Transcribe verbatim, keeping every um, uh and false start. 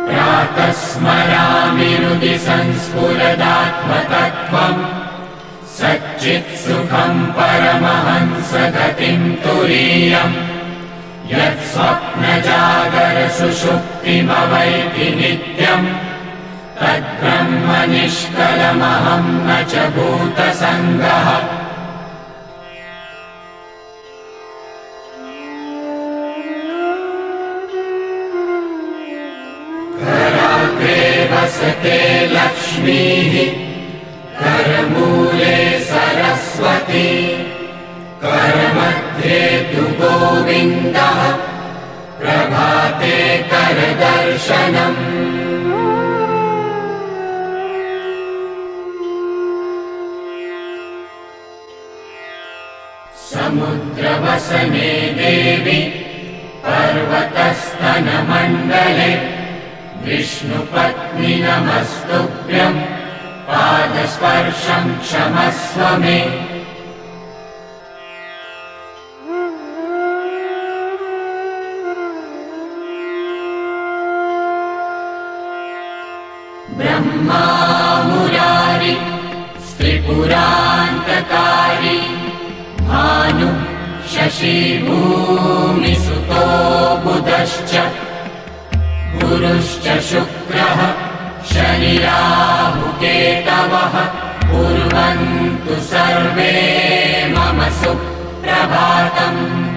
प्रातः स्मरामि हृदि संस्फुरदात्मतत्त्वम् सच्चित्सुखम् परमहंसगतिम् तुरीयम् यत् स्वप्नजागरसुषुप्तिमवैति नित्यम् तद्ब्रह्म निष्कलमहम् न च भूतसङ्गः कराग्रे वसते लक्ष्मीः करमूले सरस्वती करमध्ये तु गोविन्दः प्रभाते करदर्शनम् समुद्रवसने देवी पर्वतस्तनमण्डले विष्णुपत्नि नमस्तुभ्यम् पादस्पर्शम् क्षमस्व मे ब्रह्मा मुरारि त्रिपुरान्तकारी भानु शशि भूमिसुतो बुधश्च गुरुश्च शुक्रः शनि राहुकेतवः कुर्वन्तु सर्वे मम सुप्रभातम्।